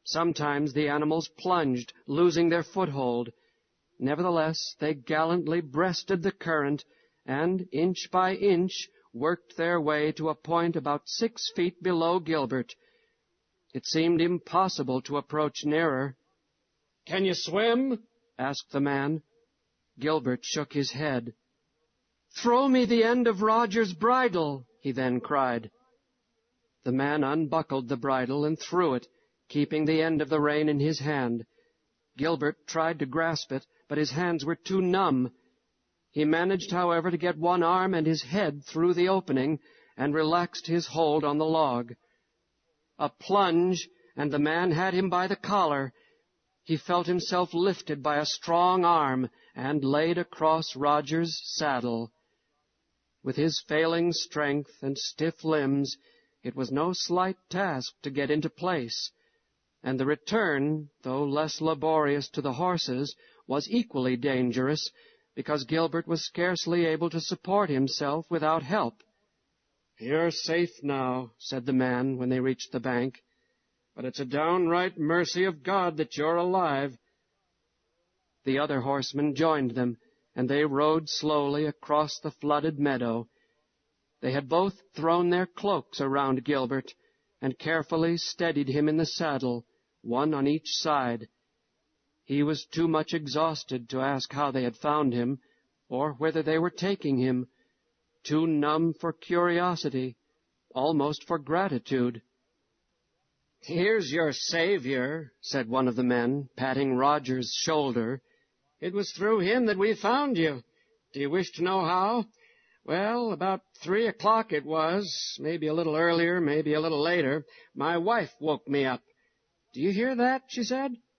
Sometimes the animals plunged, losing their foothold. Nevertheless, they gallantly breasted the current, and, inch by inch, worked their way to a point about 6 feet below Gilbert. It seemed impossible to approach nearer. "Can you swim?" asked the man. Gilbert shook his head. "Throw me the end of Roger's bridle," he then cried. The man unbuckled the bridle and threw it, keeping the end of the rein in his hand. Gilbert tried to grasp it, but his hands were too numb. He managed, however, to get one arm and his head through the opening, and relaxed his hold on the log. A plunge, and the man had him by the collar. He felt himself lifted by a strong arm and laid across Roger's saddle. With his failing strength and stiff limbs, it was no slight task to get into place, and the return, though less laborious to the horses, was equally dangerous, because Gilbert was scarcely able to support himself without help. "You're safe now," said the man when they reached the bank, "but it's a downright mercy of God that you're alive." The other horsemen joined them, and they rode slowly across the flooded meadow. They had both thrown their cloaks around Gilbert, and carefully steadied him in the saddle, one on each side. He was too much exhausted to ask how they had found him, or whither they were taking him, too numb for curiosity, almost for gratitude. "Here's your savior," said one of the men, patting Roger's shoulder. "It was through him that we found you. Do you wish to know how? Well, about 3 o'clock it was, maybe a little earlier, maybe a little later. My wife woke me up. 'Do you hear that?' she said.